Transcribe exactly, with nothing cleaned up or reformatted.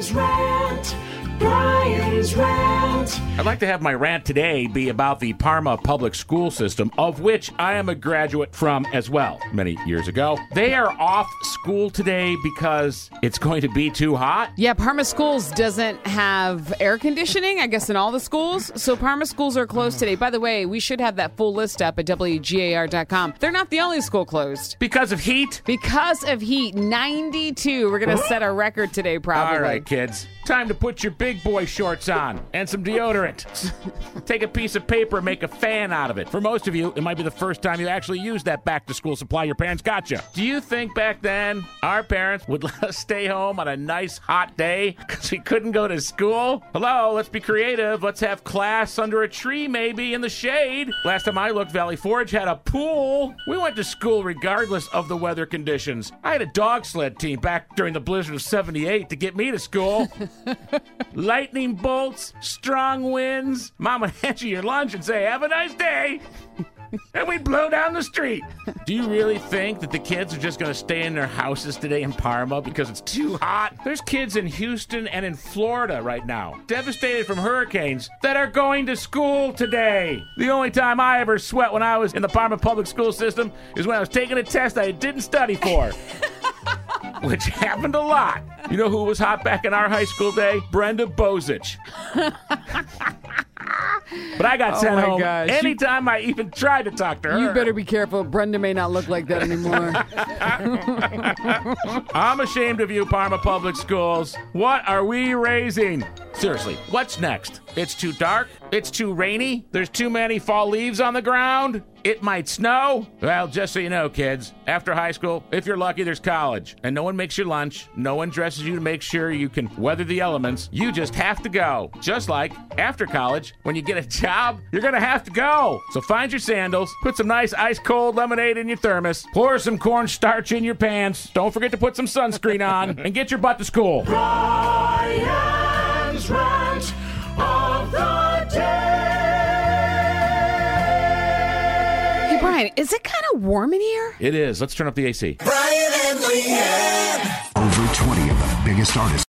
Brian's Rant. Brian's Rant. I'd like to have my rant today be about the Parma public school system, of which I am a graduate from as well, many years ago. They are off school today because it's going to be too hot. Yeah, Parma Schools doesn't have air conditioning, I guess, in all the schools. So Parma Schools are closed today. By the way, we should have that full list up at W G A R dot com. They're not the only school closed. Because of heat? Because of heat, ninety-two. We're going to set a record today, probably. All right, kids. Time to put your big boy shorts on and some deodorant. Take a piece of paper and make a fan out of it. For most of you, it might be the first time you actually used that back-to-school supply your parents got you. Do you think back then our parents would let us stay home on a nice hot day because we couldn't go to school? Hello, let's be creative. Let's have class under a tree, maybe, in the shade. Last time I looked, Valley Forge had a pool. We went to school regardless of the weather conditions. I had a dog sled team back during the blizzard of seventy-eight to get me to school. Lightning bolts, strong winds. Mom would hand you your lunch and say, have a nice day. And we'd blow down the street. Do you really think that the kids are just going to stay in their houses today in Parma because it's too hot? There's kids in Houston and in Florida right now, devastated from hurricanes, that are going to school today. The only time I ever sweat when I was in the Parma public school system is when I was taking a test I didn't study for. Which happened a lot. You know who was hot back in our high school day? Brenda Bozich. But I got Oh sent my home gosh. anytime I even tried to talk to her. You better be careful. Brenda may not look like that anymore. I'm ashamed of you, Parma Public Schools. What are we raising? Seriously, what's next? It's too dark? It's too rainy? There's too many fall leaves on the ground? It might snow? Well, just so you know, kids, after high school, if you're lucky, there's college. And no one makes your lunch. No one dresses you to make sure you can weather the elements. You just have to go. Just like after college, when you get a job, you're going to have to go. So find your sandals, put some nice ice-cold lemonade in your thermos, pour some cornstarch in your pants, don't forget to put some sunscreen on, and get your butt to school. Brian's Rant of the Day. Hey, Brian, is it kind of warm in here? It is. Let's turn up the A C. Brian and Leanne. Over twenty of the biggest artists